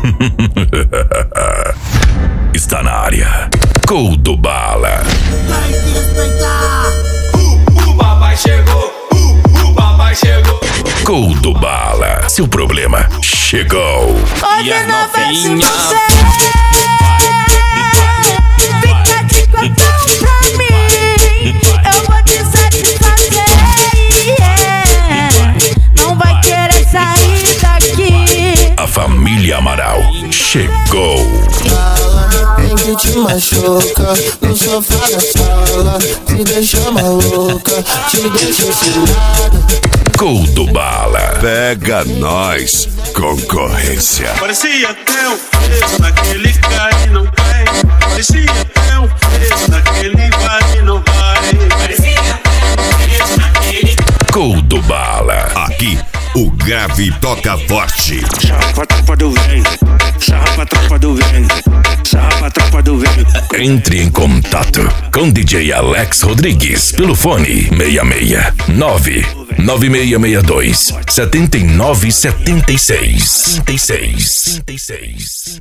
Está na área. Gol do Bala. Vai respeitar. O papai chegou. O papai chegou. Gol do Bala. Seu problema chegou. Hoje não vai ser você. Fica de cotão pra mim. Eu vou te satisfazer. Não vai querer sair daqui. A família Amaral chegou. Vem que te machuca no sofá da sala, te deixa maluca, te deixa cilada. Gol do Bala. Pega nós, concorrência. Parecia até um peso naquele cai e não cai. Parecia até um peso naquele vai e não vai. Parecia até um peso naquele. Gol do Bala. Aqui, o grave toca forte. Sarra pra tropa do vem, sarra pra tropa do vem, sarra pra tropa do vem. Entre em contato com DJ Alex Rodrigues pelo fone 669-9662-7976.